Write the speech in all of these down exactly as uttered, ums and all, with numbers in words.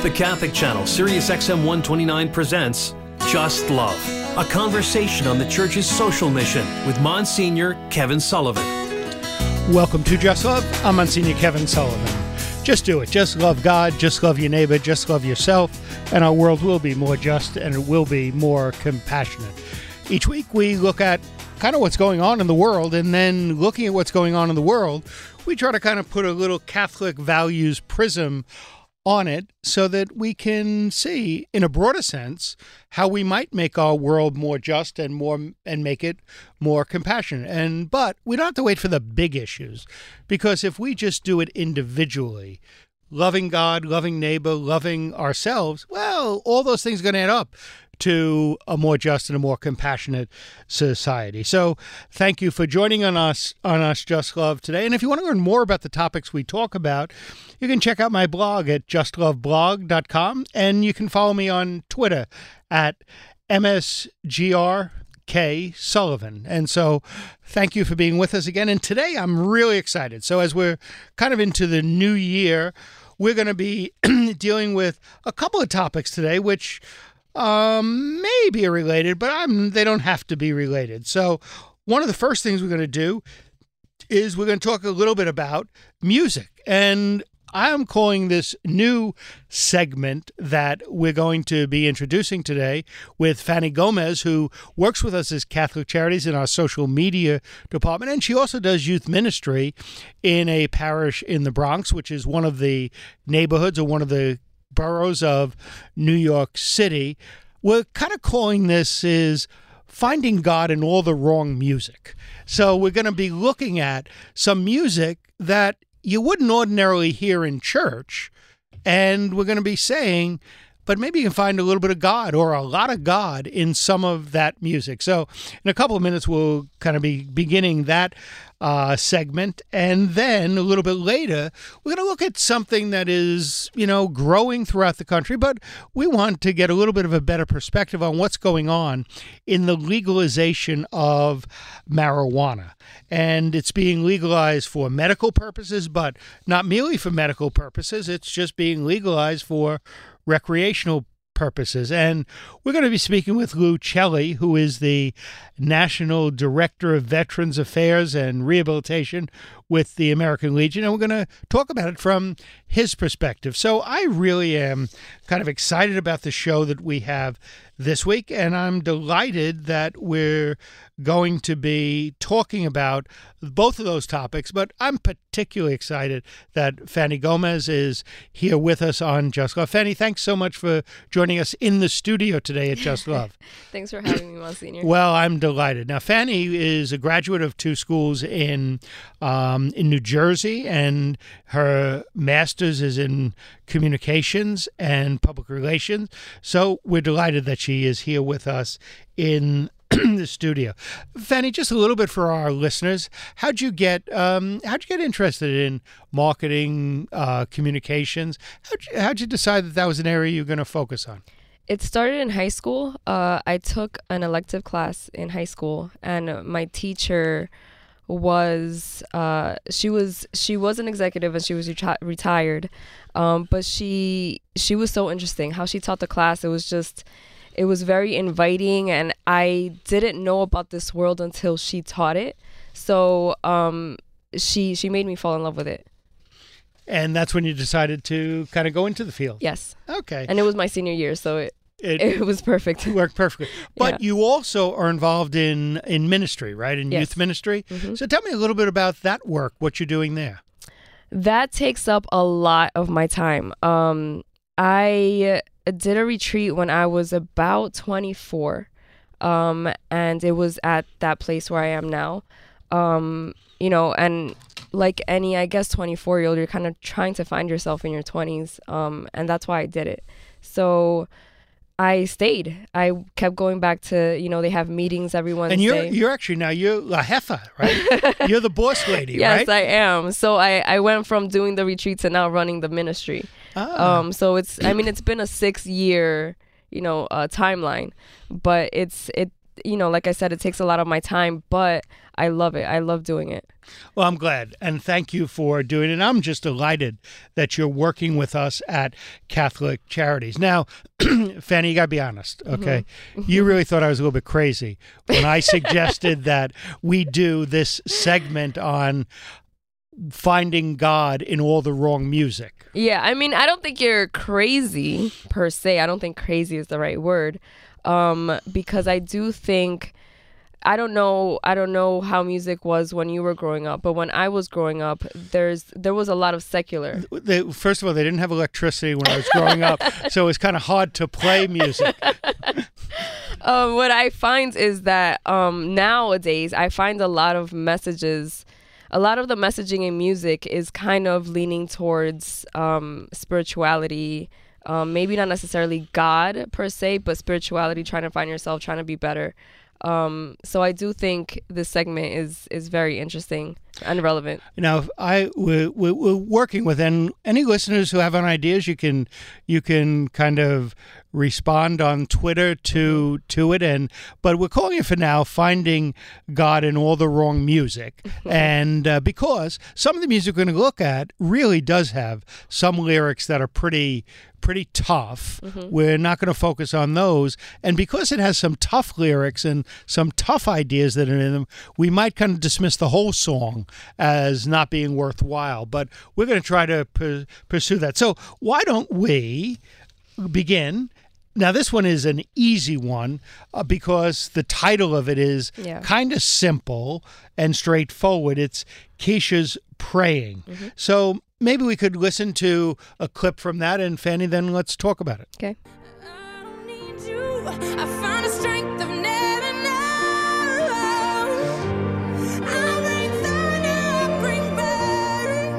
The Catholic Channel, Sirius X M one twenty-nine presents Just Love, a conversation on the Church's social mission with Monsignor Kevin Sullivan. Welcome to Just Love. I'm Monsignor Kevin Sullivan. Just do it. Just love God. Just love your neighbor. Just love yourself. And our world will be more just and it will be more compassionate. Each week we look at kind of what's going on in the world, and then looking at what's going on in the world, we try to kind of put a little Catholic values prism on it so that we can see, in a broader sense, how we might make our world more just and more and make it more compassionate. And but we don't have to wait for the big issues, because if we just do it individually, loving God, loving neighbor, loving ourselves, well, all those things are going to add up to a more just and a more compassionate society. So thank you for joining on us on us Just Love today. And if you want to learn more about the topics we talk about, you can check out my blog at just love blog dot com, and you can follow me on Twitter at M S G R K Sullivan. And so thank you for being with us again. And today I'm really excited. So as we're kind of into the new year, we're going to be dealing with a couple of topics today, which Um, maybe related, but I'm, they don't have to be related. So one of the first things we're going to do is we're going to talk a little bit about music. And I'm calling this new segment that we're going to be introducing today with Fanny Gomez, who works with us as Catholic Charities in our social media department. And she also does youth ministry in a parish in the Bronx, which is one of the neighborhoods or one of the boroughs of New York City. We're kind of calling this is finding God in all the wrong music. So we're going to be looking at some music that you wouldn't ordinarily hear in church, and we're going to be saying, but maybe you can find a little bit of God or a lot of God in some of that music. So in a couple of minutes, we'll kind of be beginning that uh, segment. And then a little bit later, we're going to look at something that is, you know, growing throughout the country, but we want to get a little bit of a better perspective on what's going on in the legalization of marijuana. And it's being legalized for medical purposes, but not merely for medical purposes. It's just being legalized for recreational purposes. And we're going to be speaking with Lou Celli, who is the National Director of Veterans Affairs and Rehabilitation with the American Legion, and we're going to talk about it from his perspective. So I really am kind of excited about the show that we have this week, and I'm delighted that we're going to be talking about both of those topics, but I'm particularly excited that Fanny Gomez is here with us on Just Love. Fanny, thanks so much for joining us in the studio today at Just Love. Thanks for having me, Monsignor. Well, I'm delighted. Now, Fanny is a graduate of two schools in um, in New Jersey, and her master's is in communications and public relations. So we're delighted that she is here with us in the studio. Fanny, just a little bit for our listeners. How'd you get um, how'd you get interested in marketing, uh, communications? How'd you, how'd you decide that that was an area you're going to focus on? It started in high school. Uh, I took an elective class in high school, and my teacher was uh, she was she was an executive, and she was reti- retired. Um, but she she was so interesting how she taught the class. It was just it was very inviting, and I didn't know about this world until she taught it. So um, she she made me fall in love with it. And that's when you decided to kind of go into the field. Yes. Okay. And it was my senior year, so it it, it was perfect. It worked perfectly. But yeah. you also are involved in, in ministry, right? In yes. youth ministry. Mm-hmm. So tell me a little bit about that work, what you're doing there. That takes up a lot of my time. Um, I did a retreat when I was about twenty-four, um, and it was at that place where I am now. Um, you know, and like any, I guess, twenty-four-year-old, you're kind of trying to find yourself in your twenties, um, and that's why I did it. So I stayed. I kept going back to, you know, they have meetings every Wednesday. And you're you're actually now, you're La Jefa, right? You're the boss lady, yes, right? Yes, I am. So I, I went from doing the retreat to now running the ministry. Ah. Um, so it's, I mean, it's been a six year, you know, uh, timeline, but it's, it, you know, like I said, it takes a lot of my time, but I love it. I love doing it. Well, I'm glad. And thank you for doing it. I'm just delighted that you're working with us at Catholic Charities. Now, Fanny, you got to be honest, okay? Mm-hmm. You really thought I was a little bit crazy when I suggested that we do this segment on finding God in all the wrong music. Yeah, I mean, I don't think you're crazy per se. I don't think crazy is the right word, um, because I do think, I don't know, I don't know how music was when you were growing up, but when I was growing up, there's there was a lot of secular. They, first of all, they didn't have electricity when I was growing up, so it was kind of hard to play music. um, what I find is that um, nowadays, I find a lot of messages. A lot of the messaging in music is kind of leaning towards um, spirituality, um, maybe not necessarily God per se, but spirituality, trying to find yourself, trying to be better. Um, so I do think this segment is is very interesting and relevant. Now, I we're, we're working with, and any listeners who have any ideas, you can you can kind of respond on Twitter to to it. And but we're calling it for now "Finding God in All the Wrong Music," and uh, because some of the music we're going to look at really does have some lyrics that are pretty. pretty tough. Mm-hmm. We're not going to focus on those. And because it has some tough lyrics and some tough ideas that are in them, we might kind of dismiss the whole song as not being worthwhile. But we're going to try to p- pursue that. So why don't we begin? Now, this one is an easy one uh, because the title of it is yeah. kind of simple and straightforward. It's Keisha's Praying. Mm-hmm. So maybe we could listen to a clip from that, and Fanny, then let's talk about it. Okay. I don't need you. I found a strength I've never known. I'll bring fun, I'll bring burn.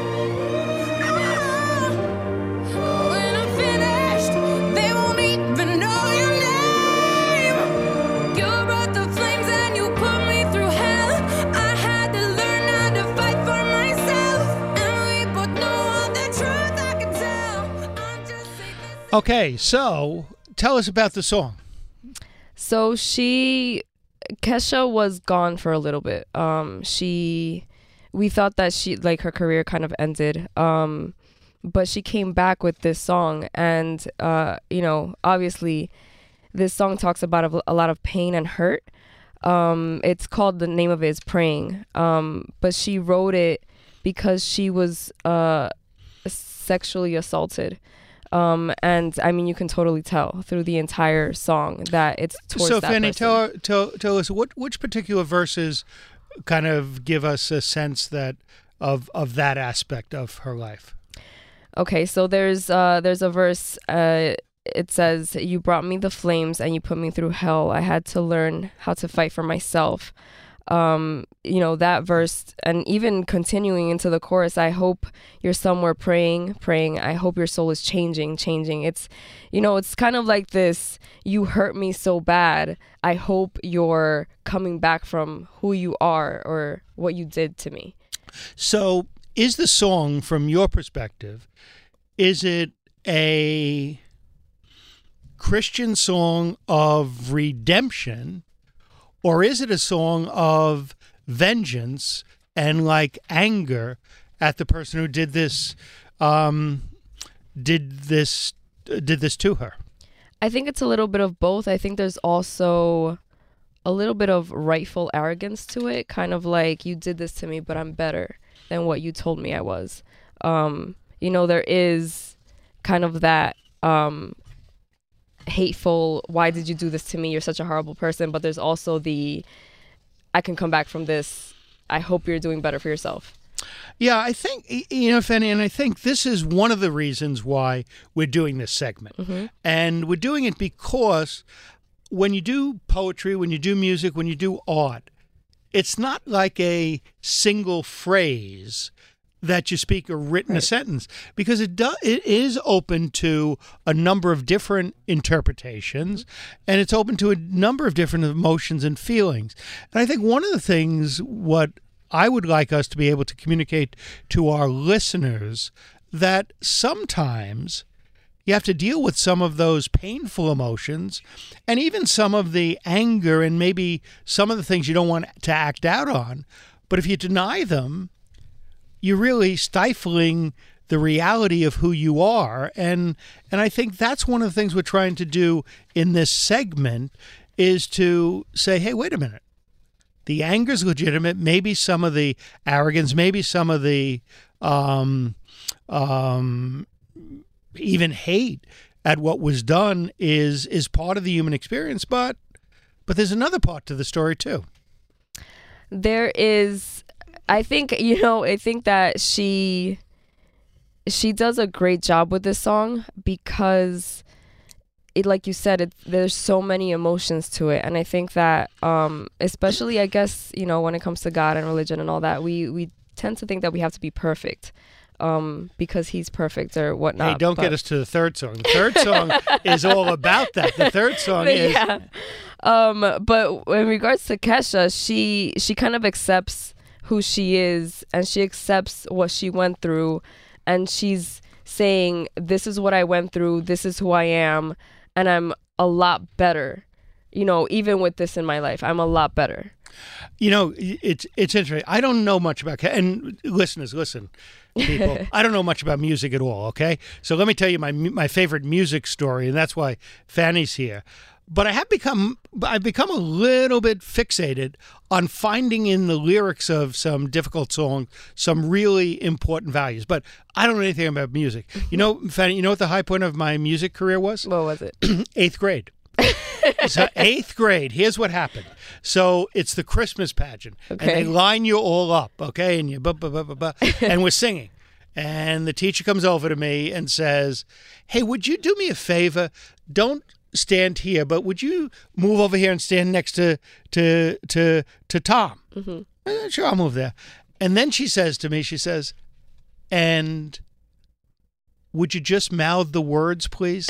Oh, when I'm finished, they won't even know your name. You brought the flames and you put me through hell. I had to learn how to fight for myself. And we both know all the truth I can tell. I'm just sick of Okay, so tell us about the song. So she, Kesha was gone for a little bit. Um, she, we thought that she, like her career kind of ended. Um, but she came back with this song, and uh, you know, obviously, this song talks about a, a lot of pain and hurt. Um, it's called, the name of it is Praying. Um, but she wrote it because she was uh sexually assaulted. Um, and I mean, you can totally tell through the entire song that it's towards So, that Fanny, person. tell, tell, tell us what which particular verses kind of give us a sense that of of that aspect of her life. Okay, so there's uh there's a verse. Uh, it says, "You brought me the flames and you put me through hell. I had to learn how to fight for myself." Um, you know, that verse, and even continuing into the chorus, "I hope you're somewhere praying, praying. I hope your soul is changing, changing." It's, you know, it's kind of like this, you hurt me so bad. I hope you're coming back from who you are or what you did to me. So is the song, from your perspective, is it a Christian song of redemption, or is it a song of vengeance and like anger at the person who did this, um, did this, did this to her? I think it's a little bit of both. I think there's also a little bit of rightful arrogance to it, kind of like, you did this to me, but I'm better than what you told me I was. Um, you know, there is kind of that um, hateful, why did you do this to me? You're such a horrible person. But there's also the, I can come back from this. I hope you're doing better for yourself. Yeah, I think, you know, Fanny, and I think this is one of the reasons why we're doing this segment. Mm-hmm. And we're doing it because when you do poetry, when you do music, when you do art, it's not like a single phrase that you speak or written right. a sentence, because it do, it is open to a number of different interpretations, and it's open to a number of different emotions and feelings. And I think one of the things what I would like us to be able to communicate to our listeners, that sometimes you have to deal with some of those painful emotions and even some of the anger and maybe some of the things you don't want to act out on. But if you deny them, you're really stifling the reality of who you are. And and I think that's one of the things we're trying to do in this segment is to say, hey, wait a minute. The anger's legitimate. Maybe some of the arrogance, maybe some of the um, um, even hate at what was done is is part of the human experience. But but there's another part to the story too. There is, I think, you know, I think that she she does a great job with this song because it, like you said, it, there's so many emotions to it. And I think that, um, especially, I guess, you know, when it comes to God and religion and all that, we, we tend to think that we have to be perfect um, because he's perfect or whatnot. Hey, don't but... get us to the third song. The third song is all about that. The third song but is... Yeah. Um, but in regards to Kesha, she, she kind of accepts who she is and she accepts what she went through. And she's saying, this is what I went through. This is who I am. And I'm a lot better, you know, even with this in my life, I'm a lot better. You know, it's it's interesting. I don't know much about, and listeners, listen, people, I don't know much about music at all, okay? So let me tell you my my favorite music story, and that's why Fanny's here. But I have become, I've become a little bit fixated on finding in the lyrics of some difficult songs some really important values. But I don't know anything about music. You know, Fanny, you know what the high point of my music career was? What was it? Eighth grade. So eighth grade, here's what happened. So it's the Christmas pageant. Okay. And they line you all up, okay? And you, bu- bu- bu- bu- bu- and we're singing. And the teacher comes over to me and says, hey, would you do me a favor? Don't stand here, but would you move over here and stand next to to to to Tom? Mm-hmm. Uh, sure, I'll move there. And then she says to me, she says, and would you just mouth the words, please?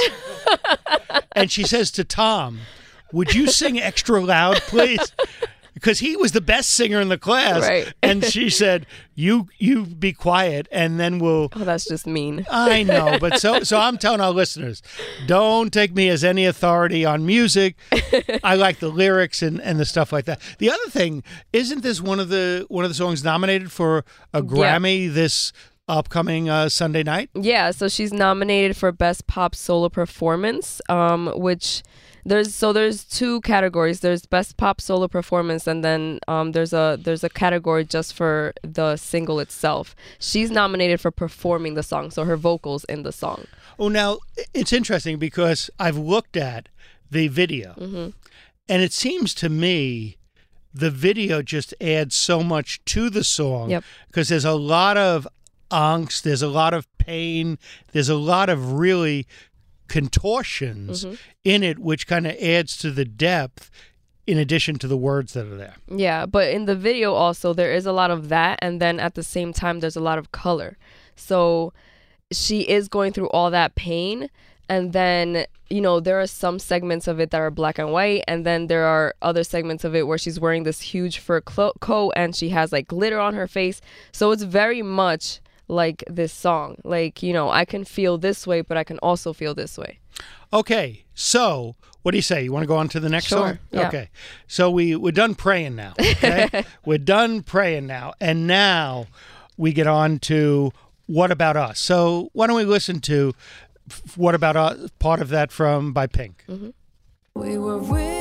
And she says to Tom, would you sing extra loud, please? Because he was the best singer in the class. Right. And she said, you you be quiet and then we'll... Oh, that's just mean. I know, but so so I'm telling our listeners, don't take me as any authority on music. I like the lyrics and, and the stuff like that. The other thing, isn't this one of the one of the songs nominated for a Grammy yeah. this upcoming uh, Sunday night? Yeah, so she's nominated for Best Pop Solo Performance, um, which... There's so there's two categories. There's Best Pop Solo Performance, and then um, there's a there's a category just for the single itself. She's nominated for performing the song, so her vocals in the song. Oh, now it's interesting because I've looked at the video, mm-hmm. and it seems to me the video just adds so much to the song Yep. because there's a lot of angst, there's a lot of pain, there's a lot of really contortions mm-hmm. in it, which kind of adds to the depth in addition to the words that are there. Yeah, but in the video also there is a lot of that, and then at the same time there's a lot of color. So she is going through all that pain, and then, you know, there are some segments of it that are black and white, and then there are other segments of it where she's wearing this huge fur clo- coat and she has like glitter on her face. So it's very much like this song, like, you know, I can feel this way, but I can also feel this way. Okay, so what do you say? You want to go on to the next sure, song? Yeah. Okay, so we, we're done praying now, okay? We're done praying now, and now we get on to What About Us. So why don't we listen to What About Us, part of that from by Pink. Mm-hmm. We were willing,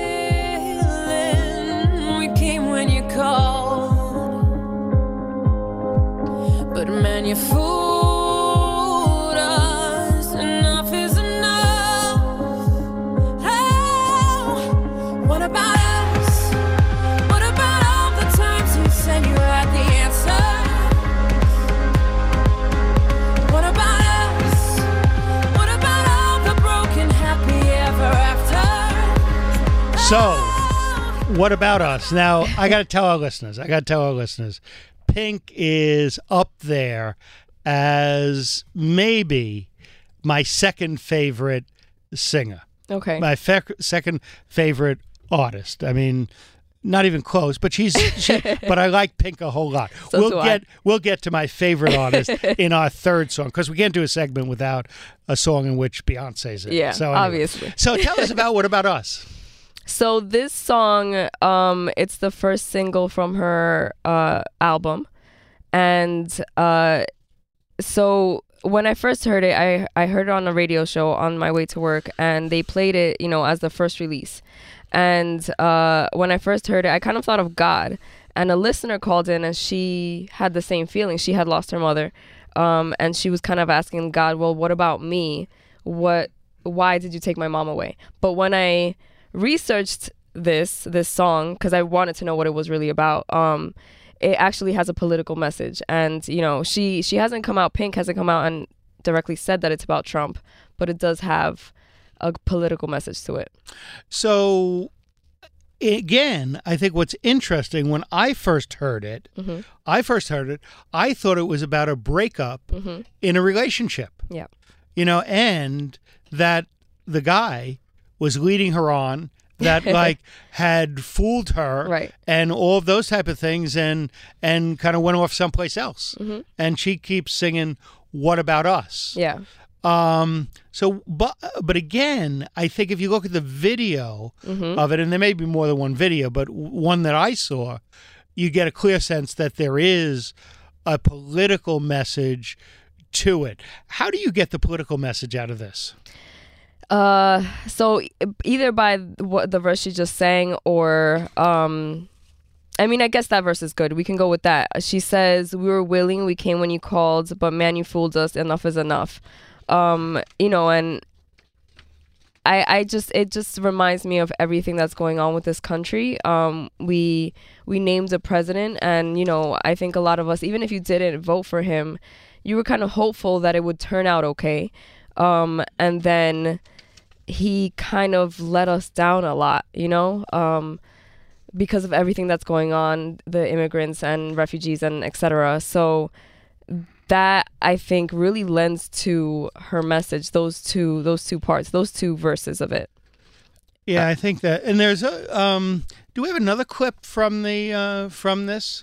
we came when you called. But man, you fooled us. Enough is enough. Oh, what about us? What about all the times you said you had the answer? What about us? What about all the broken happy ever after? So, what about us? Now, I got to tell our listeners, I got to tell our listeners, Pink is up there as maybe my second favorite singer. Okay. My fe- second favorite artist. I mean, Not even close, but she's. She, but I like Pink a whole lot. So we'll do I. get we'll get to my favorite artist in our third song because we can't do a segment without a song in which Beyonce's in. Yeah, so anyway. obviously. So tell us about What About Us? So this song, um, it's the first single from her uh, album, and uh, so when I first heard it, I I heard it on a radio show on my way to work, and they played it, you know, as the first release. And uh, when I first heard it, I kind of thought of God. And a listener called in, and she had the same feeling. She had lost her mother, um, and she was kind of asking God, "Well, what about me? What? Why did you take my mom away?" But when I researched this this song, because I wanted to know what it was really about, um, it actually has a political message. And you know, she she hasn't come out. Pink hasn't come out and directly said that it's about Trump, but it does have a political message to it. So, again, I think what's interesting, when I first heard it, Mm-hmm. I first heard it, I thought it was about a breakup Mm-hmm. in a relationship. Yeah. You know, and that the guy was leading her on, that like had fooled her, Right. and all of those type of things, and and kind of went off someplace else. Mm-hmm. And she keeps singing, "What About Us?" Yeah. Um, so, but, but again, I think if you look at the video Mm-hmm. of it, and there may be more than one video, but one that I saw, you get a clear sense that there is a political message to it. How do you get the political message out of this? Uh, so e- either by what the verse she just sang, or um, I mean, I guess that verse is good. We can go with that. She says, "We were willing, we came when you called, but man, you fooled us. Enough is enough." Um, you know, and I, I just, it just reminds me of everything that's going on with this country. Um, we, we named a president, and you know, I think a lot of us, even if you didn't vote for him, you were kind of hopeful that it would turn out okay. Um, and then he kind of let us down a lot, you know, um, because of everything that's going on, the immigrants and refugees and et cetera. So that, I think, really lends to her message, those two those two parts, those two verses of it. Yeah, I think that. And there's a. Um, do we have another clip from the uh, from this?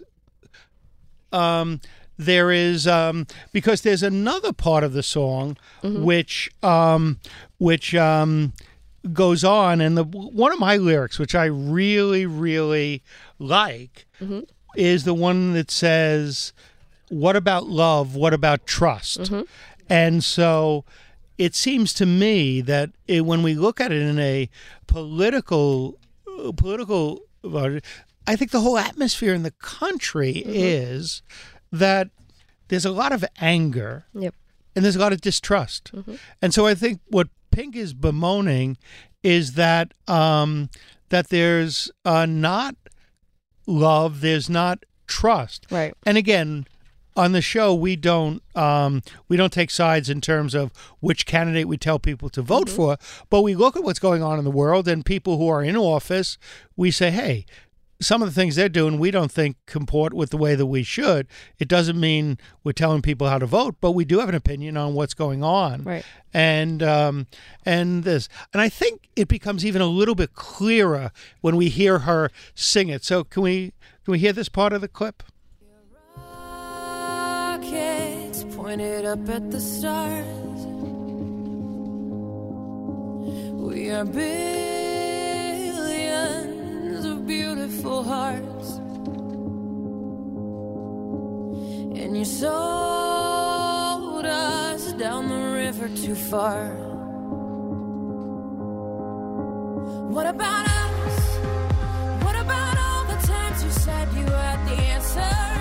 Um, there is um, because there's another part of the song Mm-hmm. which um, which um, goes on, and the one of my lyrics, which I really really like, Mm-hmm. is the one that says, "What about love? What about trust?" Mm-hmm. And so it seems to me that it, when we look at it in a political, uh, political, uh, I think the whole atmosphere in the country Mm-hmm. is that there's a lot of anger Yep. and there's a lot of distrust. Mm-hmm. And so I think what Pink is bemoaning is that um, that there's uh, not love, there's not trust. Right. And again, on the show, we don't um, we don't take sides in terms of which candidate we tell people to vote Mm-hmm. for, but we look at what's going on in the world and people who are in office. We say, hey, some of the things they're doing we don't think comport with the way that we should. It doesn't mean we're telling people how to vote, but we do have an opinion on what's going on. Right. And um, and this, and I think it becomes even a little bit clearer when we hear her sing it. So can we can we hear this part of the clip? Rockets pointed up at the stars. We are billions of beautiful hearts, and you sold us down the river too far. What about us? What about all the times you said you had the answers?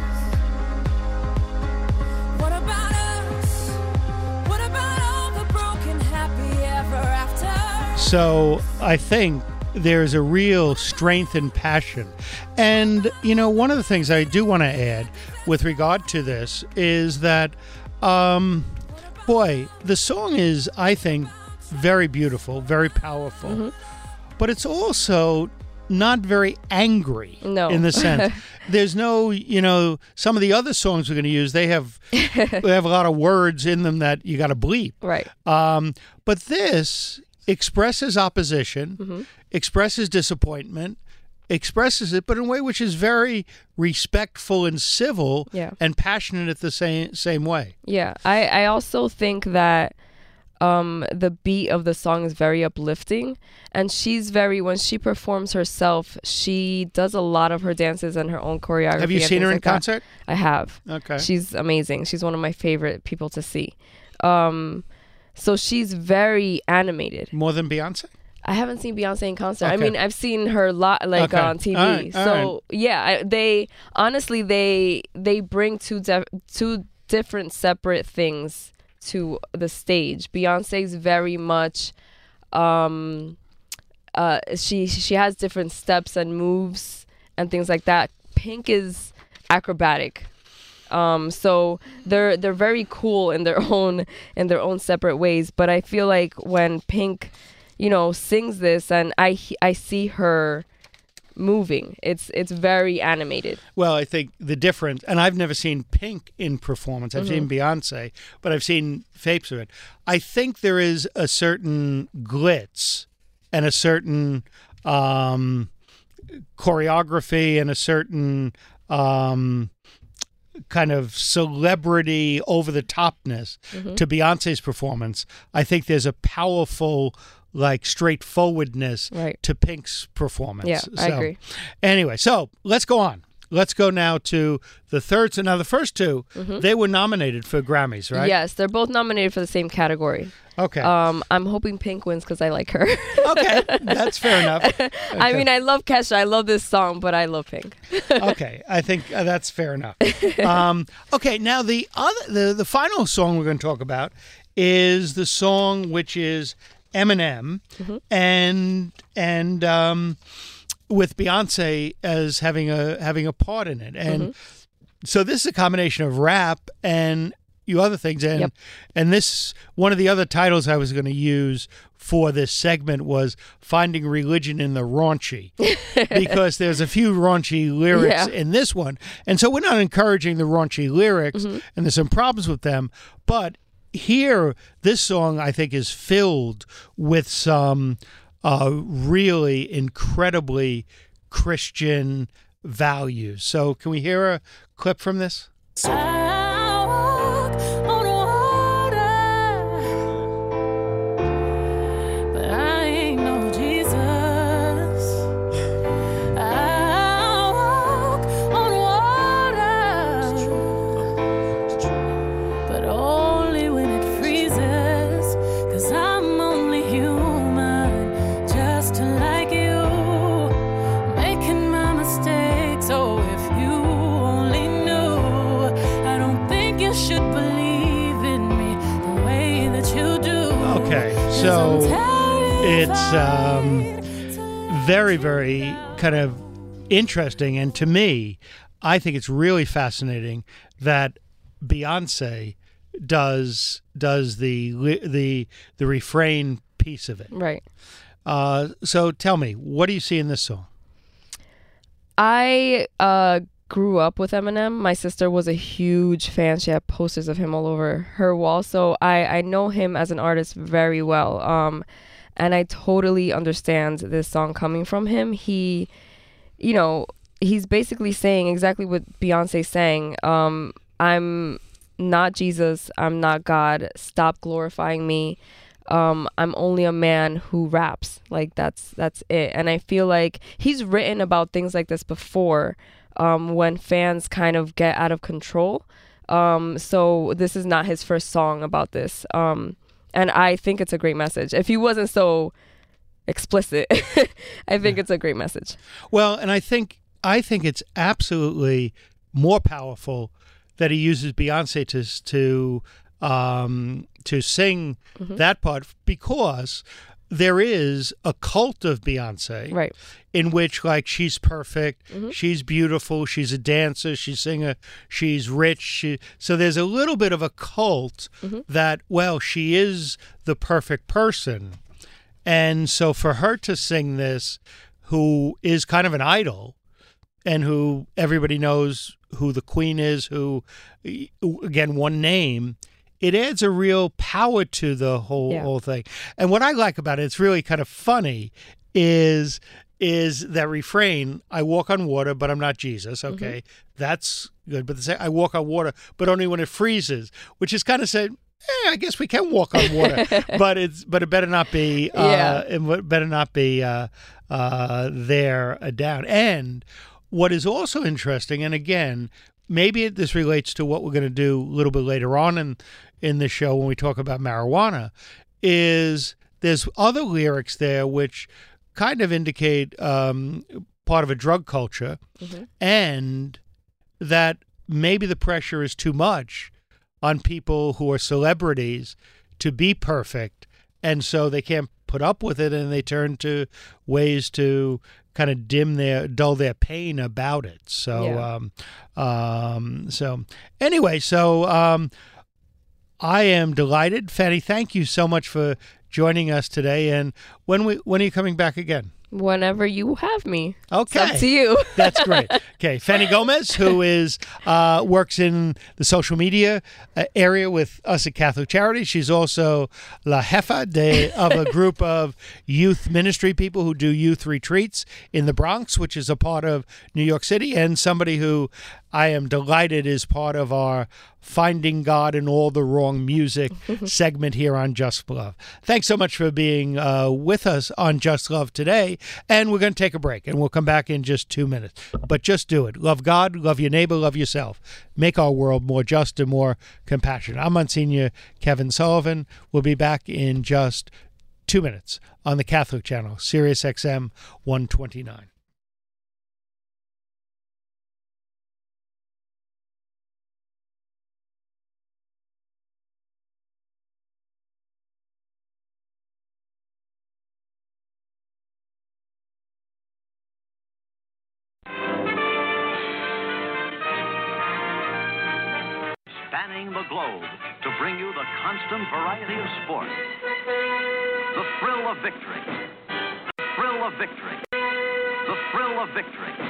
What about us? What about all the broken happy ever after? So I think there's a real strength and passion. And, you know, one of the things I do want to add with regard to this is that, um, boy, the song is, I think, very beautiful, very powerful. Mm-hmm. But it's also not very angry No. in the sense. There's no, you know, some of the other songs we're going to use, they have they have a lot of words in them that you got to bleep. Right. Um, but this expresses opposition, Mm-hmm. expresses disappointment, expresses it, but in a way which is very respectful and civil Yeah. and passionate at the same same way. Yeah, I, I also think that um, the beat of the song is very uplifting, and she's very, when she performs herself, she does a lot of her dances and her own choreography. Have you and seen her things in like that. concert? I have. Okay. She's amazing. She's one of my favorite people to see. Um, so she's very animated. More than Beyonce? I haven't seen Beyonce in concert. I Okay. mean, I've seen her lot like Okay. on T V. All right, all So yeah, I, they honestly they they bring two de- two different separate things to the stage. Beyonce's very much um uh she she has different steps and moves and things like that. Pink is acrobatic. Um, so they're they're very cool in their own in their own separate ways. But I feel like when Pink, you know, sings this, and I I see her moving. It's it's very animated. Well, I think the difference, and I've never seen Pink in performance. I've seen Beyonce, but I've seen tapes of it. I think there is a certain glitz and a certain um, choreography and a certain um, kind of celebrity over the topness to Beyonce's performance. I think there's a powerful, like, straightforwardness Right. to Pink's performance. Yeah, I So, agree. Anyway, so let's go on. Let's go now to the third. So now the first two, they were nominated for Grammys, right? Yes, they're both nominated for the same category. Okay. Um, I'm hoping Pink wins because I like her. okay, that's fair enough. I mean, I love Kesha. I love this song, but I love Pink. Okay, I think uh, that's fair enough. Um, okay, now the other, the the final song we're going to talk about is the song which is Eminem, and and um, with Beyonce as having a having a part in it, and so this is a combination of rap and you other things, and Yep. and this one of the other titles I was going to use for this segment was Finding Religion in the Raunchy, because there's a few raunchy lyrics Yeah. in this one, and so we're not encouraging the raunchy lyrics, and there's some problems with them, but here this song I think is filled with some uh, really incredibly Christian values. So can we hear a clip from this? I walk on water, but I ain't no Jesus. I walk on water, but only when it freezes, 'cause I'm only human, just like you, making my mistakes. Oh, if you only knew, I don't think you should believe in me the way that you do. Okay, 'Cause so I'm terrified it's um, to very, very kind of interesting. And to me, I think it's really fascinating that Beyonce does does the the the refrain piece of it. Right. Uh, so tell me, what do you see in this song? I uh, grew up with Eminem. My sister was a huge fan. She had posters of him all over her wall. So I, I know him as an artist very well. Um, and I totally understand this song coming from him. He, you know, he's basically saying exactly what Beyonce sang. Um, I'm not Jesus. I'm not God. Stop glorifying me. Um, I'm only a man who raps. Like that's that's it. And I feel like he's written about things like this before, um, when fans kind of get out of control. Um, so this is not his first song about this. Um, and I think it's a great message. If he wasn't so explicit, I think it's a great message. Well, and I think I think it's absolutely more powerful that he uses Beyonce to to um, to sing that part, because there is a cult of Beyonce, Right. in which, like, she's perfect, she's beautiful, she's a dancer, she's a singer, she's rich. She, so there's a little bit of a cult that, well, she is the perfect person. And so for her to sing this, who is kind of an idol, and who everybody knows who the queen is, who, again, one name, it adds a real power to the whole Yeah. whole thing. And what I like about it, it's really kind of funny, is is that refrain, I walk on water, but I'm not Jesus. Okay, mm-hmm. That's good. But they say, I walk on water, but only when it freezes, which is kind of saying, eh, I guess we can walk on water, but it's but it better not be, uh, yeah. it better not be uh, uh, there uh, down. And what is also interesting, and again, maybe this relates to what we're going to do a little bit later on in, in the show when we talk about marijuana, is there's other lyrics there which kind of indicate um, part of a drug culture, mm-hmm. and that maybe the pressure is too much on people who are celebrities to be perfect, and so they can't put up with it, and they turn to ways to kind of dim their, dull their pain about it. So, yeah. um, um, so anyway, so um, I am delighted. Fanny, thank you so much for joining us today. And when we when are you coming back again? Whenever you have me. Okay. It's up to you. That's great. Okay. Fanny Gomez, who is uh, works in the social media uh, area with us at Catholic Charities. She's also La Jefa de, of a group of youth ministry people who do youth retreats in the Bronx, which is a part of New York City, and somebody who I am delighted is part of our Finding God in All the Wrong Music segment here on Just Love. Thanks so much for being uh, with us on Just Love today. And we're going to take a break, and we'll come back in just two minutes. But just do it. Love God, love your neighbor, love yourself. Make our world more just and more compassionate. I'm Monsignor Kevin Sullivan. We'll be back in just two minutes on the Catholic Channel, Sirius X M one twenty-nine. Spanning the globe to bring you the constant variety of sport. The thrill of victory. The thrill of victory. The thrill of victory.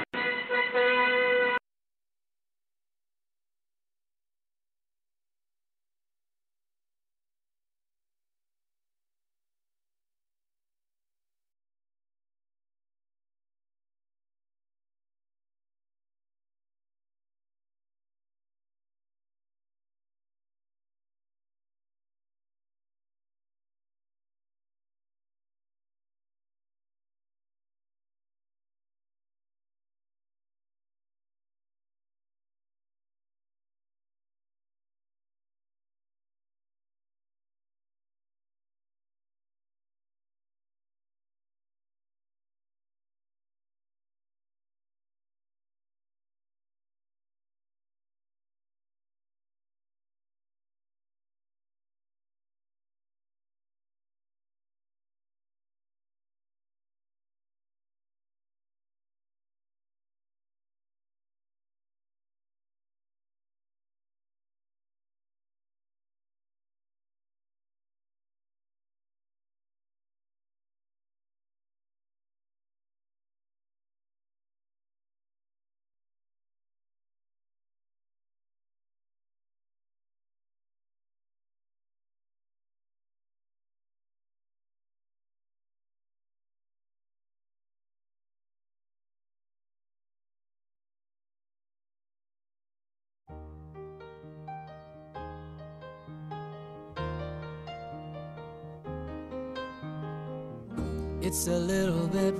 It's a little bit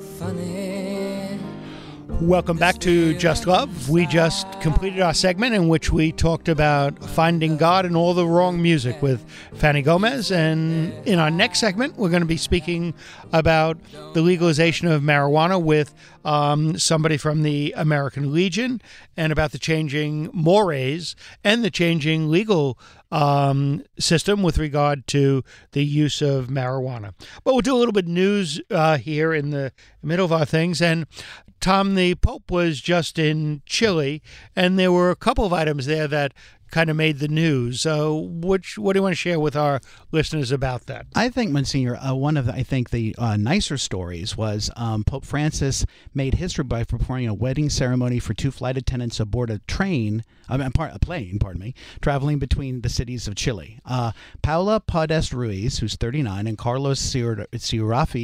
funny. Welcome back to Just Love. We just completed our segment in which we talked about finding God in all the wrong music with Fanny Gomez. And in our next segment, we're going to be speaking about the legalization of marijuana with um, somebody from the American Legion, and about the changing mores and the changing legal um, system with regard to the use of marijuana. But we'll do a little bit of news uh, here in the middle of our things. And Tom, the Pope was just in Chile, and there were a couple of items there that kind of made the news. So which, what do you want to share with our listeners about that? I think, Monsignor, uh, one of the, I think the uh, nicer stories was um, Pope Francis made history by performing a wedding ceremony for two flight attendants aboard a train, I mean, a plane, pardon me, traveling between the cities of Chile. Uh, Paula Podest Ruiz, who's thirty-nine, and Carlos Ciurafi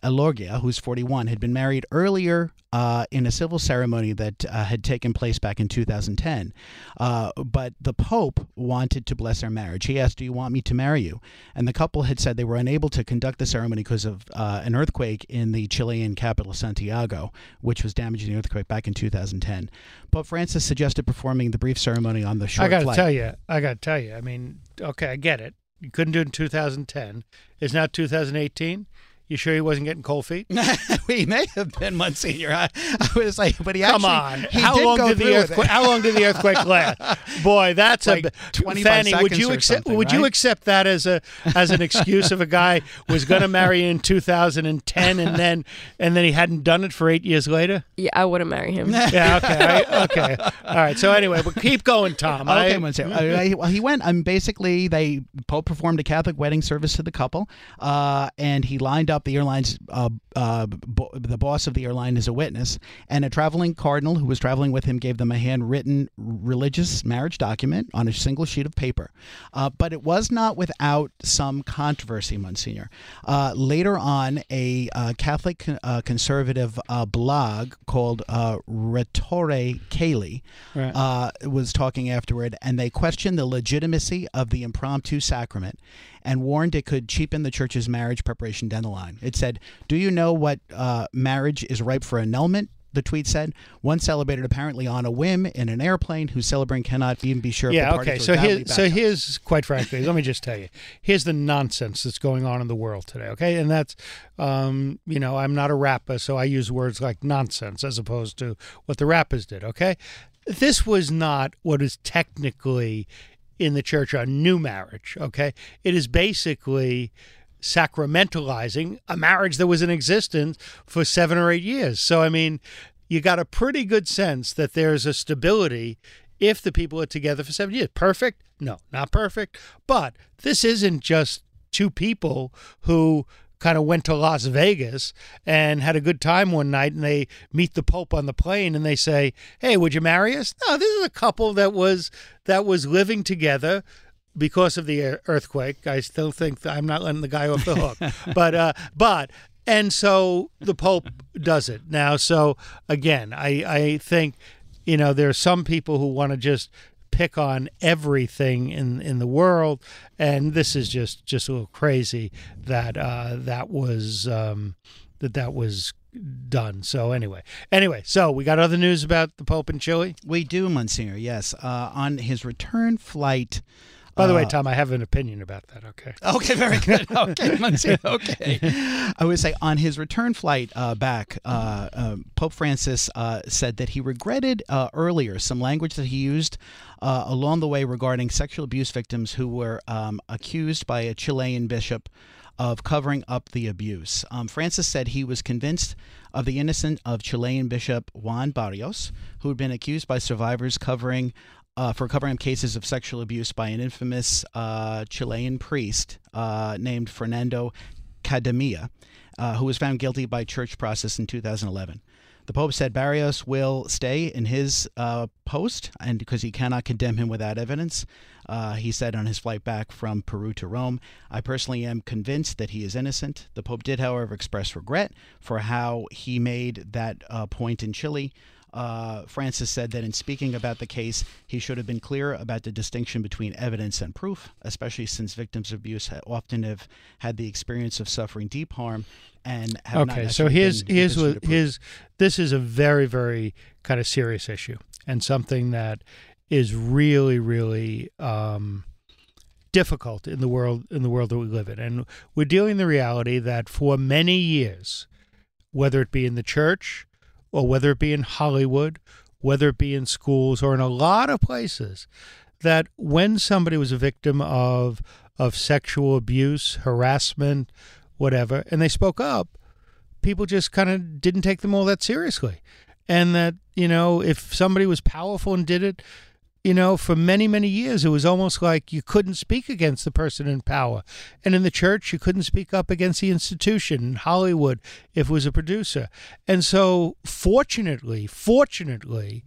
Elorgia, who's forty-one, had been married earlier uh, in a civil ceremony that uh, had taken place back in two thousand ten. Uh, but the Pope wanted to bless their marriage. He asked, "Do you want me to marry you?" And the couple had said they were unable to conduct the ceremony because of uh, an earthquake in the Chilean capital, Santiago, which was damaged in the earthquake back in two thousand ten. Pope Francis suggested performing the brief ceremony on the short I got to flight. tell you, I got to tell you. I mean, okay, I get it. You couldn't do it in two thousand ten. It's now two thousand eighteen. You sure he wasn't getting cold feet? We may have been Monsignor. I, I was like, but he Come actually on. he How did long go did the through with earthquake? it. How long did the earthquake last? Boy, that's Like a twenty-five Fanny. Would seconds you or accept? something, Would you right? accept that as a as an excuse if a guy was going to marry you in two thousand ten and then and then he hadn't done it for eight years later? Yeah, I wouldn't marry him. Yeah. Okay. I, okay. All right. So anyway, but keep going, Tom. Okay, I- Monsignor. Uh, he- well, he went. Um, basically, they Pope performed a Catholic wedding service to the couple, uh, and he lined up the airline's uh, uh, bo- the boss of the airline as a witness, and a traveling cardinal who was traveling with him gave them a handwritten religious marriage document on a single sheet of paper. Uh, but it was not without some controversy, Monsignor. Uh, later on, a uh, Catholic uh, conservative uh, blog called uh, Rhettore Caeli Right. uh, was talking afterward, and they questioned the legitimacy of the impromptu sacrament and warned it could cheapen the church's marriage preparation down the line. It said, "Do you know what uh, marriage is ripe for annulment?" The tweet said, "One celebrated apparently on a whim in an airplane, whose celebrant cannot even be sure if the Yeah. parties Okay. were So validly here's so baptized." here's quite frankly, let me just tell you, here's the nonsense that's going on in the world today. Okay, and that's, um, you know, I'm not a rapper, so I use words like nonsense as opposed to what the rappers did. Okay, this was not what is technically in the church a new marriage. Okay, it is basically sacramentalizing a marriage that was in existence for seven or eight years. So, I mean, you got a pretty good sense that there's a stability if the people are together for seven years. Perfect? No, not perfect. But this isn't just two people who kind of went to Las Vegas and had a good time one night and they meet the Pope on the plane and they say, "Hey, would you marry us?" No, this is a couple that was that was living together because of the earthquake. I still think that I'm not letting the guy off the hook. but uh, but and so the Pope does it now. So again, I I think, you know, there are some people who want to just pick on everything in in the world, and this is just just a little crazy that uh, that was um, that that was done. So anyway, anyway, so we got other news about the Pope in Chile. We do, Monsignor, yes. Uh, on his return flight. By the way, uh, Tom, I have an opinion about that. Okay. Okay, very good. Okay, Monsignor, okay. I would say on his return flight uh, back, uh, uh, Pope Francis uh, said that he regretted uh, earlier some language that he used uh, along the way regarding sexual abuse victims who were um, accused by a Chilean bishop of covering up the abuse. Um, Francis said he was convinced of the innocence of Chilean Bishop Juan Barrios, who had been accused by survivors covering Uh, for covering up cases of sexual abuse by an infamous uh, Chilean priest uh, named Fernando Cademia, uh, who was found guilty by church process in two thousand eleven. The Pope said Barrios will stay in his uh, post, and because he cannot condemn him without evidence. Uh, he said on his flight back from Peru to Rome, "I personally am convinced that he is innocent." The Pope did, however, express regret for how he made that uh, point in Chile. Uh, Francis said that in speaking about the case, he should have been clear about the distinction between evidence and proof, especially since victims of abuse ha- often have had the experience of suffering deep harm and have not Okay, so necessarily here's been here's considered what proof. here's this is a very very kind of serious issue and something that is really really um, difficult in the world in the world that we live in, and we're dealing with the reality that for many years, whether it be in the church or whether it be in Hollywood, whether it be in schools or in a lot of places, that when somebody was a victim of of sexual abuse, harassment, whatever, and they spoke up, people just kind of didn't take them all that seriously. And that, you know, if somebody was powerful and did it, you know, for many, many years, it was almost like you couldn't speak against the person in power. And in the church, you couldn't speak up against the institution. In Hollywood, if it was a producer. And so, fortunately, fortunately,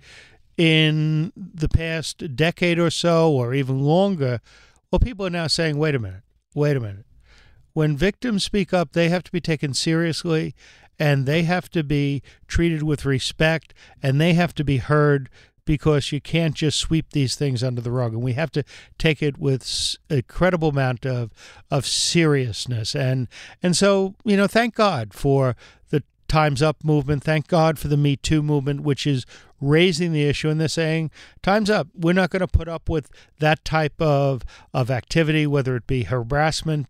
in the past decade or so, or even longer, well, people are now saying, wait a minute, wait a minute. when victims speak up, they have to be taken seriously, and they have to be treated with respect, and they have to be heard, because you can't just sweep these things under the rug. And we have to take it with a incredible amount of of seriousness. And and so, you know, thank God for the Time's Up movement. Thank God for the Me Too movement, which is raising the issue, and they're saying, time's up. We're not going to put up with that type of, of activity, whether it be harassment,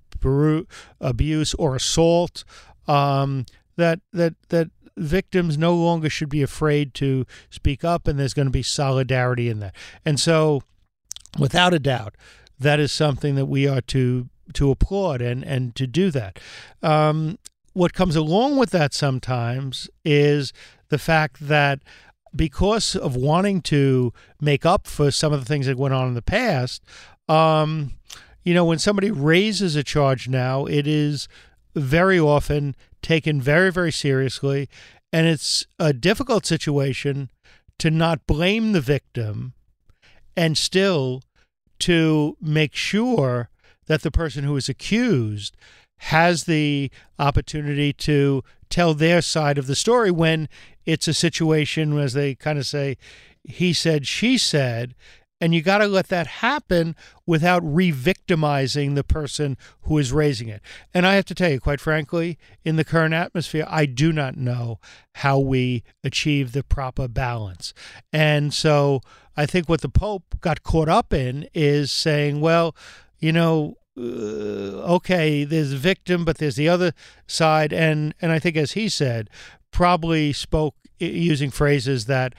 abuse, or assault, um, that that that victims no longer should be afraid to speak up, and there's going to be solidarity in that. And so, without a doubt, that is something that we are to to applaud and, and to do that. Um, what comes along with that sometimes is the fact that because of wanting to make up for some of the things that went on in the past, um, you know, when somebody raises a charge now, it is very often taken very, very seriously, and it's a difficult situation to not blame the victim and still to make sure that the person who is accused has the opportunity to tell their side of the story when it's a situation, as they kind of say, he said, she said, and you got to let that happen without re-victimizing the person who is raising it. And I have to tell you, quite frankly, in the current atmosphere, I do not know how we achieve the proper balance. And so I think what the Pope got caught up in is saying, well, you know, uh, okay, there's a victim, but there's the other side. And, and I think, as he said, probably spoke using phrases that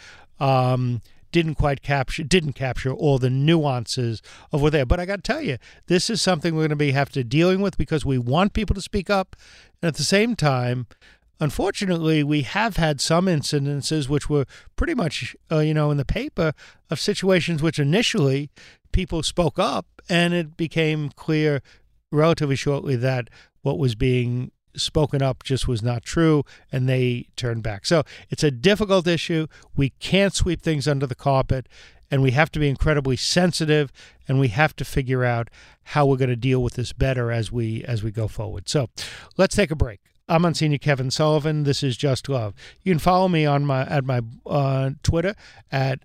um, didn't quite capture, didn't capture all the nuances of what they are. But I got to tell you, this is something we're going to be have to dealing with because we want people to speak up. And at the same time, unfortunately, we have had some incidences which were pretty much, uh, you know, in the paper of situations which initially people spoke up, and it became clear relatively shortly that what was being spoken up just was not true, and they turned back. So it's a difficult issue. We can't sweep things under the carpet, and we have to be incredibly sensitive, and we have to figure out how we're going to deal with this better as we as we go forward. So let's take a break. I'm Monsignor Kevin Sullivan. This is Just Love. You can follow me on my at my uh, Twitter at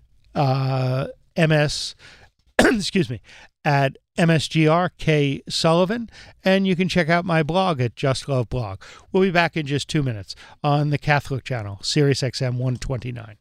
uh, ms excuse me at M S G R K Sullivan, and you can check out my blog at Just Love Blog. We'll be back in just two minutes on the Catholic Channel, Sirius X M one twenty-nine.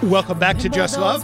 Welcome back to Just Love.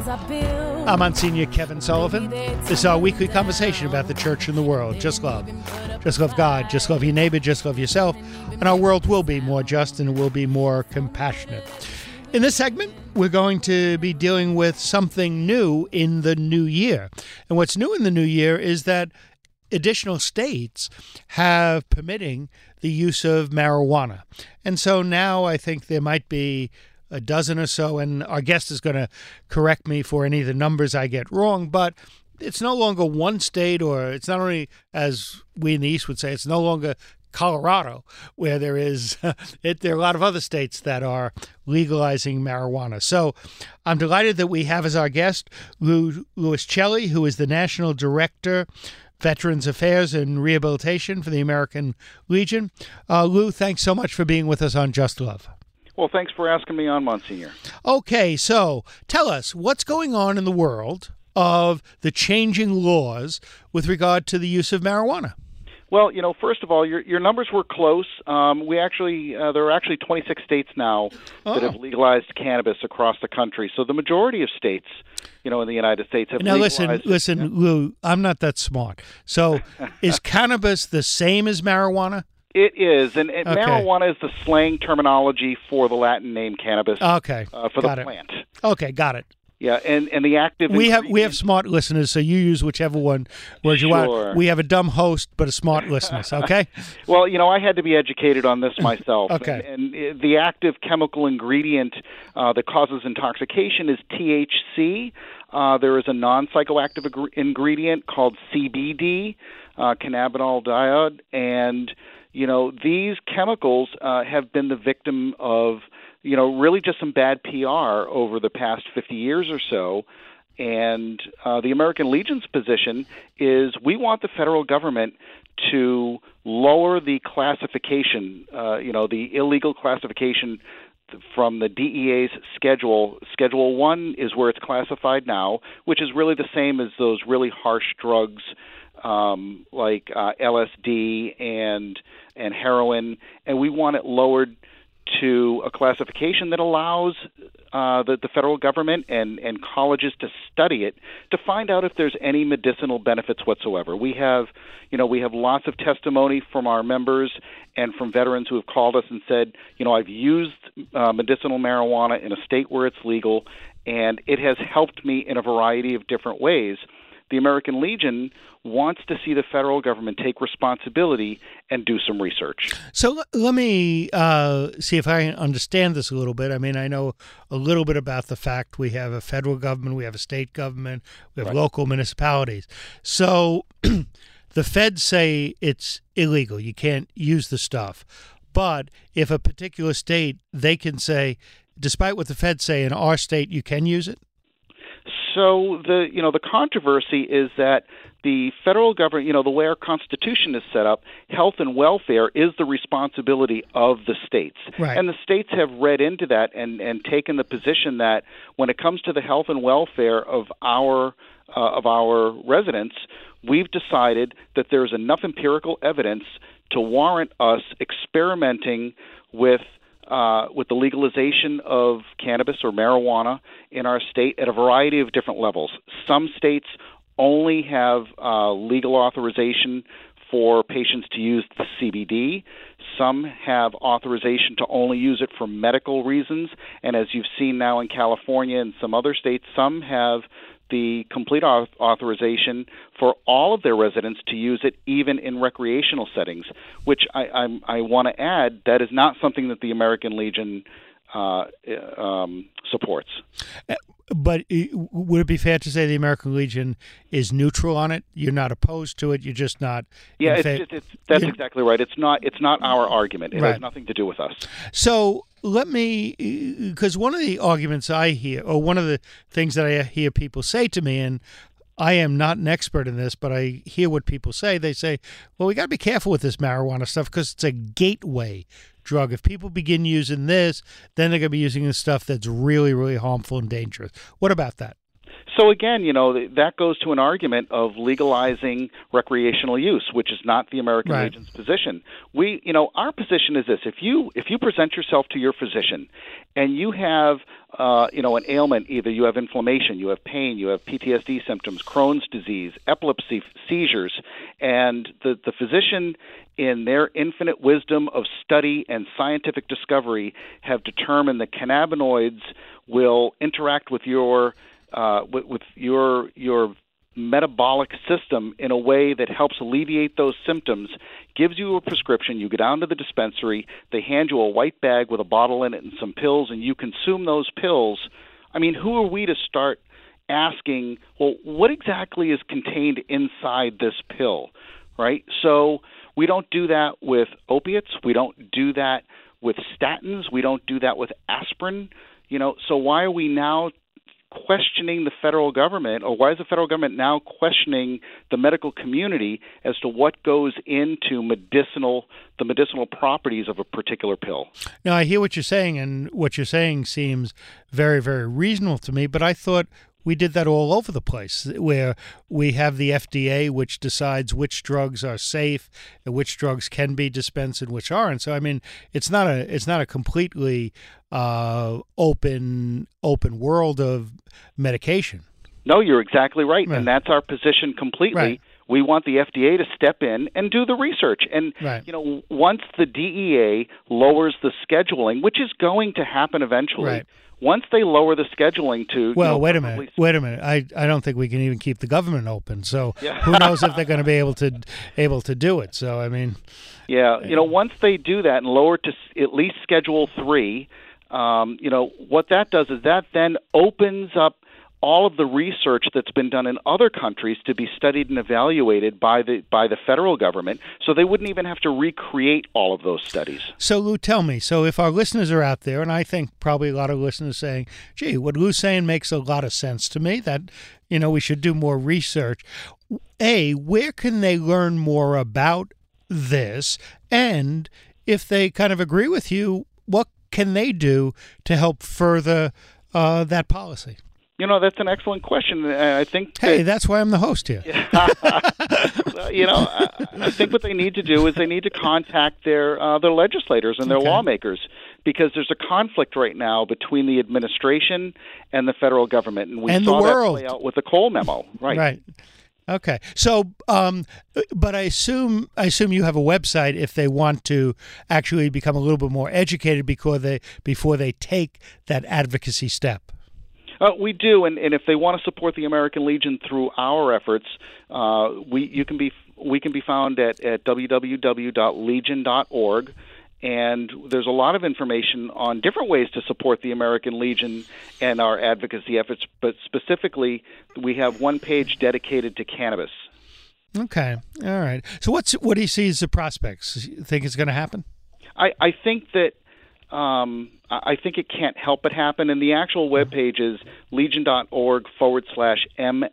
I'm Monsignor Kevin Sullivan. This is our weekly conversation about the church and the world. Just love. Just love God. Just love your neighbor. Just love yourself. And our world will be more just and it will be more compassionate. In this segment, we're going to be dealing with something new in the new year. And what's new in the new year is that additional states have permitting the use of marijuana. And so now I think there might be a dozen or so, and our guest is going to correct me for any of the numbers I get wrong, but it's no longer one state, or it's not only, as we in the East would say, it's no longer Colorado, where there is, it, there are a lot of other states that are legalizing marijuana. So I'm delighted that we have as our guest Lou, Louis Celli, who is the National Director, Veterans Affairs and Rehabilitation for the American Legion. Uh, Lou, thanks so much for being with us on Just Love. Well, thanks for asking me on, Monsignor. Okay, so tell us, what's going on in the world of the changing laws with regard to the use of marijuana? Well, you know, first of all, your your numbers were close. Um, we actually uh, there are actually twenty-six states now oh. that have legalized cannabis across the country. So the majority of states, you know, in the United States have now legalized. Now, listen, listen, yeah. Lou, I'm not that smart. So is cannabis the same as marijuana? It is, and, and okay. marijuana is the slang terminology for the Latin name cannabis. Okay, uh, for got the it. plant. Okay, got it. Yeah, and, and the active we have we ingredient- have smart listeners, so you use whichever one word you Sure. want. We have a dumb host, but a smart listeners. Okay. Well, you know, I had to be educated on this myself. Okay. And, and the active chemical ingredient uh, that causes intoxication is T H C. Uh, there is a non-psychoactive ag- ingredient called C B D, uh, cannabinol diode, and you know, these chemicals uh, have been the victim of, you know, really just some bad P R over the past fifty years or so. And uh, the American Legion's position is we want the federal government to lower the classification, uh, you know, the illegal classification from the D E A's schedule. Schedule one is where it's classified now, which is really the same as those really harsh drugs um, like uh, L S D and and heroin, and we want it lowered to a classification that allows uh, the, the federal government and, and colleges to study it to find out if there's any medicinal benefits whatsoever. We have, you know, we have lots of testimony from our members and from veterans who have called us and said, you know, I've used uh, medicinal marijuana in a state where it's legal, and it has helped me in a variety of different ways. The American Legion wants to see the federal government take responsibility and do some research. So l- let me uh, see if I understand this a little bit. I mean, I know a little bit about the fact we have a federal government, we have a state government, we have Right. local municipalities. So the feds say it's illegal. You can't use the stuff. But if a particular state, they can say, despite what the feds say, in our state, you can use it? So the you know the controversy is that the federal government, you know, the way our Constitution is set up, health and welfare is the responsibility of the states. Right. And the states have read into that and, and taken the position that when it comes to the health and welfare of our uh, of our residents, we've decided that there's enough empirical evidence to warrant us experimenting with Uh, with the legalization of cannabis or marijuana in our state at a variety of different levels. Some states only have uh, legal authorization for patients to use the C B D. Some have authorization to only use it for medical reasons. And as you've seen now in California and some other states, some have the complete authorization for all of their residents to use it even in recreational settings, which I, I'm, I want to add, that is not something that the American Legion uh, um, supports. But would it be fair to say the American Legion is neutral on it? You're not opposed to it. You're just not. Yeah, in it's, fa- just, it's, that's you're- exactly right. It's not. It's not our argument. It Right. has nothing to do with us. So let me, because one of the arguments I hear, or one of the things that I hear people say to me, and I am not an expert in this, but I hear what people say. They say, well, we got to be careful with this marijuana stuff because it's a gateway drug. If people begin using this, then they're going to be using the stuff that's really, really harmful and dangerous. What about that? so again, you know, th- that goes to an argument of legalizing recreational use, which is not the American Right. Legion's position. We, you know, our position is this: if you if you present yourself to your physician, and you have, uh, you know, an ailment, either you have inflammation, you have pain, you have P T S D symptoms, Crohn's disease, epilepsy, seizures, and the the physician, in their infinite wisdom of study and scientific discovery, have determined that cannabinoids will interact with your uh, with, with your your metabolic system in a way that helps alleviate those symptoms, gives you a prescription, you go down to the dispensary, they hand you a white bag with a bottle in it and some pills, and you consume those pills. I mean, who are we to start asking, well, what exactly is contained inside this pill, right? So we don't do that with opiates. We don't do that with statins. We don't do that with aspirin. You know, so why are we now questioning the federal government, or why is the federal government now questioning the medical community as to what goes into medicinal, the medicinal properties of a particular pill? Now, I hear what you're saying, and what you're saying seems very, very reasonable to me, but I thought we did that all over the place, where we have the F D A, which decides which drugs are safe and which drugs can be dispensed and which aren't. So, I mean, it's not a it's not a completely uh, open open world of medication. No, you're exactly right, Right. and that's our position completely. Right. We want the F D A to step in and do the research. And, Right. you know, once the D E A lowers the scheduling, which is going to happen eventually, Right. once they lower the scheduling to... Well, you know, wait a probably- minute. Wait a minute. I, I don't think we can even keep the government open. So Yeah. who knows if they're going to be able to able to do it. So, I mean, Yeah, you know, once they do that and lower it to s- at least Schedule three, um, you know, what that does is that then opens up all of the research that's been done in other countries to be studied and evaluated by the by the federal government, so they wouldn't even have to recreate all of those studies. so Lou, tell me. So if our listeners are out there, and I think probably a lot of listeners saying, gee, what Lou's saying makes a lot of sense to me, that, you know, we should do more research. A, where can they learn more about this? And if they kind of agree with you, what can they do to help further uh, that policy? You know, that's an excellent question. and I think Hey, that, that's why I'm the host here. well, you know, I, I think what they need to do is they need to contact their uh, their legislators and their Okay. lawmakers, because there's a conflict right now between the administration and the federal government, and we And the saw world. that play out with the Cole memo, right? Right. Okay. So, um, but I assume I assume you have a website if they want to actually become a little bit more educated before they before they take that advocacy step. Uh, we do, and, and if they want to support the American Legion through our efforts, uh, we you can be we can be found at, at w w w dot legion dot org, and there's a lot of information on different ways to support the American Legion and our advocacy efforts. But specifically, we have one page dedicated to cannabis. Okay. All right. So, what's what do you see as the prospects? You think it's going to happen? I, I think that um, I I think it can't help but happen, and the actual webpage is legion.org forward slash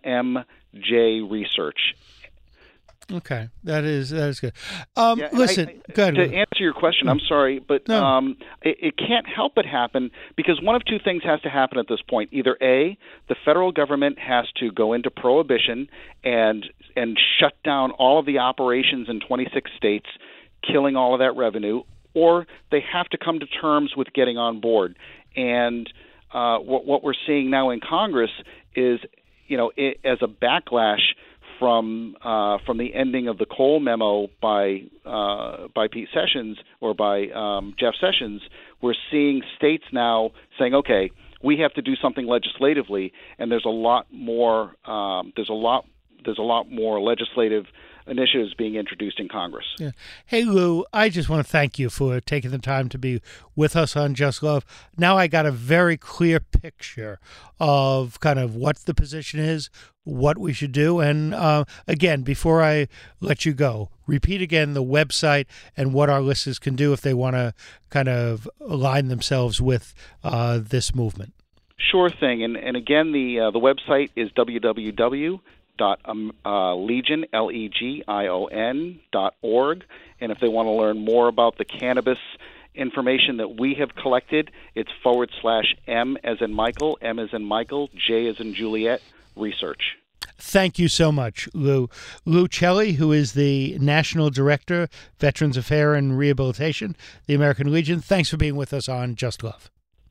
MMJ research. Okay, that is that is good. Um, Yeah, and listen, I, I, go ahead. to Lou. answer your question, I'm sorry, but No. um, it, it can't help but happen because one of two things has to happen at this point. Either A, the federal government has to go into prohibition and and shut down all of the operations in twenty-six states, killing all of that revenue, or they have to come to terms with getting on board. And uh, what, what we're seeing now in Congress is, you know, it, as a backlash from uh, from the ending of the Cole memo by uh, by Pete Sessions or by um, Jeff Sessions, we're seeing states now saying, okay, we have to do something legislatively, and there's a lot more um, there's a lot there's a lot more legislative initiatives being introduced in Congress. Yeah. Hey, Lou, I just want to thank you for taking the time to be with us on Just Love. Now I got a very clear picture of kind of what the position is, what we should do. And uh, again, before I let you go, repeat again the website and what our listeners can do if they want to kind of align themselves with uh, this movement. Sure thing. And, and again, the uh, the website is w w w dot legion, L E G I O N, dot org. And if they want to learn more about the cannabis information that we have collected, it's forward slash M as in Michael, M as in Michael, J as in Juliet, research. Thank you so much, Lou. Lou Celli, who is the National Director, Veterans Affairs and Rehabilitation, the American Legion. Thanks for being with us on Just Love.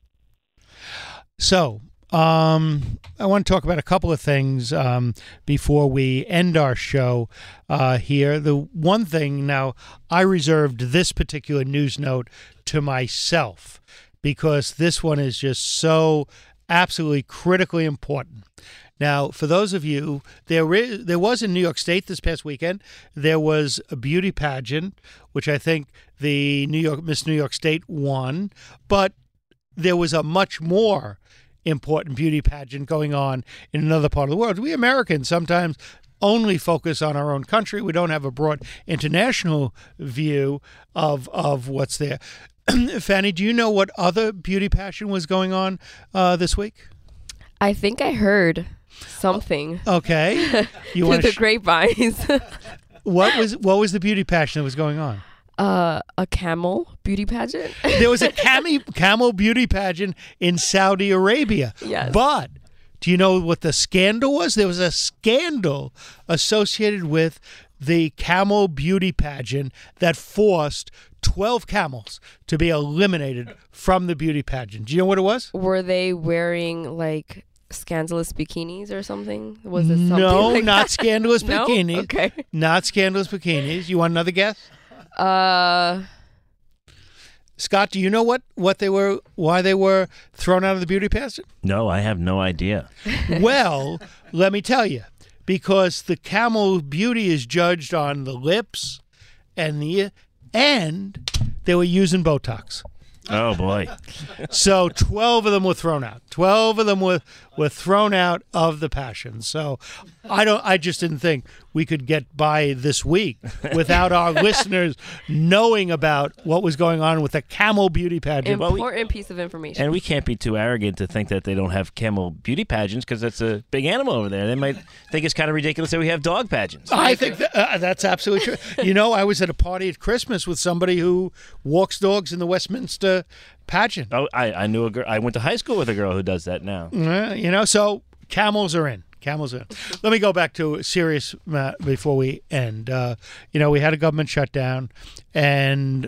So, um, I want to talk about a couple of things um, before we end our show uh, here. The one thing, now, I reserved this particular news note to myself because this one is just so absolutely critically important. Now, for those of you, there is, there was in New York State this past weekend, there was a beauty pageant, which I think the New York Miss New York State won, but there was a much more important beauty pageant going on in another part of the world. We Americans sometimes only focus on our own country. We don't have a broad international view of of what's there. Fanny, do you know what other beauty pageant was going on uh, this week? I think I heard something. Okay. You Through want the sh- grapevines. What was what was the beauty pageant that was going on? Uh, a camel beauty pageant. There was a cami- camel beauty pageant in Saudi Arabia. Yes. But do you know what the scandal was? There was a scandal associated with the camel beauty pageant that forced twelve camels to be eliminated from the beauty pageant. Do you know what it was? Were they wearing like scandalous bikinis or something? Was it something No, like not that? scandalous No? bikinis. Okay. Not scandalous bikinis. You want another guess? Uh, Scott, do you know what, what they were, why they were thrown out of the beauty pageant? No, I have no idea. Well, let me tell you, because the camel beauty is judged on the lips and the and they were using Botox. Oh, boy. So twelve of them were thrown out. twelve of them were, were thrown out of the passion. So I don't. I just didn't think we could get by this week without our listeners knowing about what was going on with the camel beauty pageant. important piece of information. And we can't be too arrogant to think that they don't have camel beauty pageants because that's a big animal over there. They might think it's kind of ridiculous that we have dog pageants. I think that, uh, that's absolutely true. You know, I was at a party at Christmas with somebody who walks dogs in the Westminster pageant. Oh, I, I knew a girl. I went to high school with a girl who does that now. Uh, you know, so camels are in. Camels are in. Let me go back to serious uh, before we end. Uh, you know, we had a government shutdown, and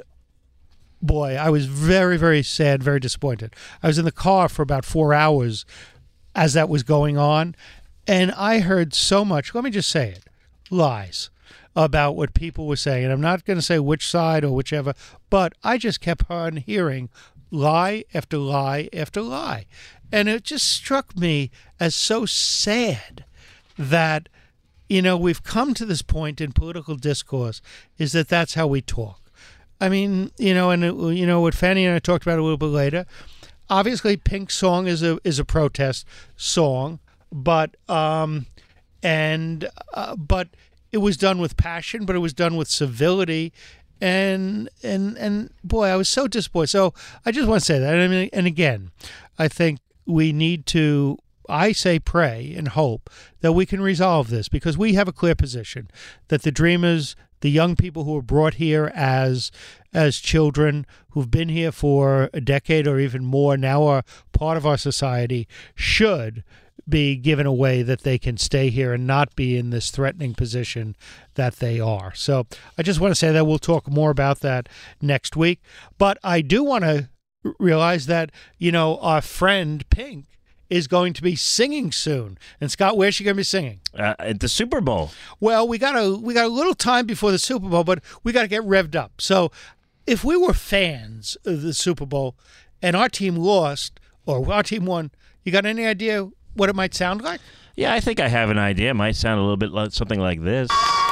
boy, I was very, very sad, very disappointed. I was in the car for about four hours as that was going on, and I heard so much, let me just say it, lies about what people were saying. And I'm not going to say which side or whichever, but I just kept on hearing lie after lie after lie. And it just struck me as so sad that, you know, we've come to this point in political discourse is that that's how we talk. I mean, you know, and, it, you know, what Fanny and I talked about a little bit later, obviously Pink's song is a is a protest song, but, um, and, uh, but it was done with passion, but it was done with civility. And, and, and boy, I was so disappointed. So I just want to say that. I mean, and again, I think we need to, I say pray and hope that we can resolve this because we have a clear position that the Dreamers, the young people who were brought here as as children, who've been here for a decade or even more, now are part of our society, should be given a way that they can stay here and not be in this threatening position that they are. So I just want to say that we'll talk more about that next week. But I do want to realize that, you know, our friend Pink is going to be singing soon. And Scott, where's she going to be singing? Uh, at the Super Bowl. Well, we got a we got a little time before the Super Bowl, but we got to get revved up. So if we were fans of the Super Bowl and our team lost or our team won, you got any idea what it might sound like? Yeah, I think I have an idea. It might sound a little bit like something like this.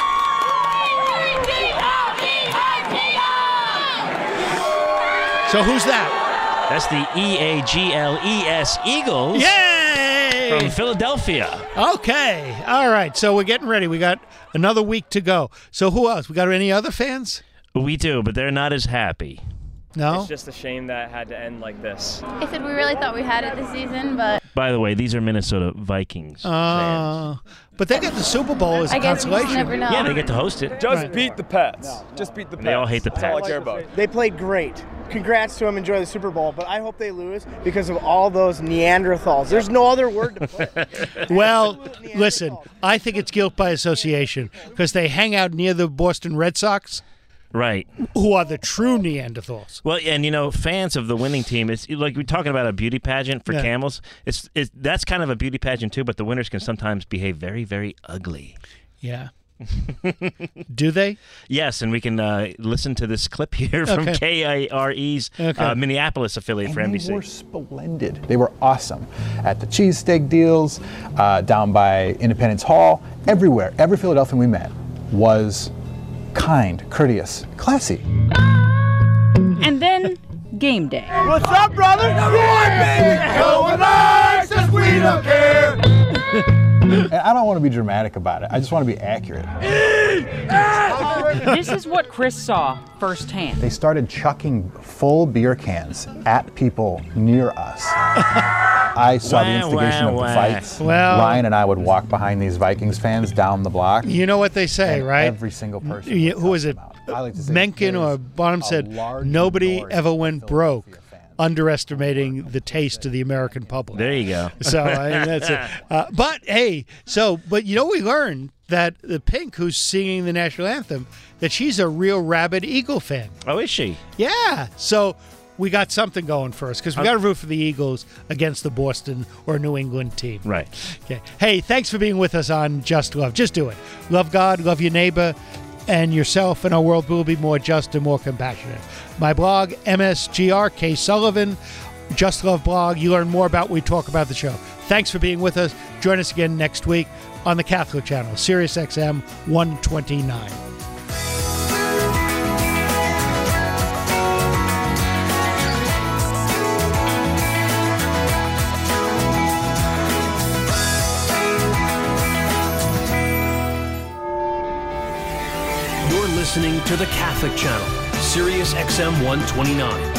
So who's that? That's the E A G L E S Eagles. Yay! From Philadelphia. Okay. All right. So we're getting ready. We got another week to go. So who else? We got any other fans? We do, but they're not as happy. No? It's just a shame that it had to end like this. I said we really thought we had it this season, but... By the way, these are Minnesota Vikings Uh, but they get the Super Bowl as a I guess we just consolation. never know. Yeah, they get to host it. Just Right. beat the Pats. Just beat the Pats. And they all hate the That's all I Pats. care about. They played great. congrats to them, enjoy the Super Bowl, but I hope they lose because of all those Neanderthals. There's no other word to put. Well, listen, I think it's guilt by association because they hang out near the Boston Red Sox. Right. Who are the true Neanderthals. Well, and you know, fans of the winning team, it's like we're talking about a beauty pageant for Yeah. camels. It's, it's that's kind of a beauty pageant too, but the winners can sometimes behave very, very ugly. Yeah. Do they? Yes, and we can uh, listen to this clip here from Okay. K A R E's Okay. uh, Minneapolis affiliate for N B C. They were splendid. They were awesome at the cheesesteak deals, uh, down by Independence Hall, everywhere. Every Philadelphian we met was kind, courteous, classy. And then game day. What's up, brother? Come on, baby. Go with us, 'cause we don't care. And I don't want to be dramatic about it. I just want to be accurate. This is what Chris saw firsthand. They started chucking full beer cans at people near us. I saw the Wah, instigation wah, of the wah. fights. Well- Ryan and I would walk behind these Vikings fans down the block. You know what they say, And right? every single person Y- Who is it? I like to say Mencken or there's Bonham a said, large nobody minority ever went broke underestimating the taste of the American public. There you go. So I mean, that's it. Uh, but hey, so but you know we learned that the Pink, who's singing the national anthem, that she's a real rabid Eagle fan. Oh, is she? Yeah. So we got something going for us because we got to root for the Eagles against the Boston or New England team. Right. Okay. Hey, thanks for being with us on Just Love. Just do it. Love God, love your neighbor and yourself, and our world will be more just and more compassionate. My blog, M S G R K Sullivan, Just Love blog. You learn more about what we talk about the show. Thanks for being with us. Join us again next week on the Catholic Channel, Sirius X M one twenty-nine. You're listening to the Catholic Channel, Sirius X M one twenty-nine.